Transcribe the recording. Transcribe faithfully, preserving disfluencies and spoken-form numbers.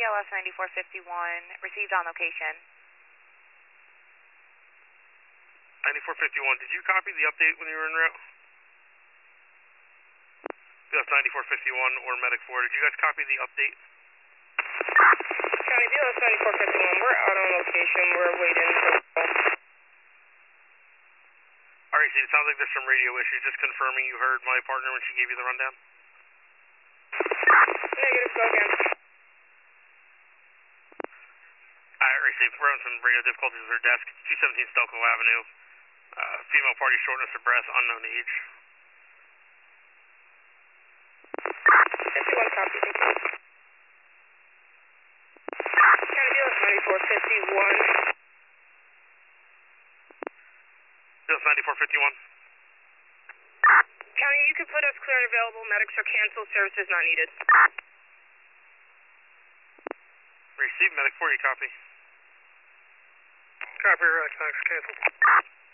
L S ninety-four fifty-one, received on location. ninety-four fifty-one, did you copy the update when you were en route? B L S ninety-four fifty-one or Medic four, did you guys copy the update? County B L S ninety-four fifty-one, we're out on location, we're waiting for the call. Alright, so it sounds like there's some radio issues, just confirming you heard my partner when she gave you the rundown? Negative, go again. Alright, received. We're having some radio difficulties with her desk. two seventeen Stelco Avenue. Uh, female party, shortness of breath, unknown age. fifty-one copy, thank you. County B L S ninety-four fifty-one. B L S ninety-four fifty-one. County, you can put us clear and available. Medics are canceled. Services not needed. Received. Medic four, you copy? Copy, right, thanks, canceled.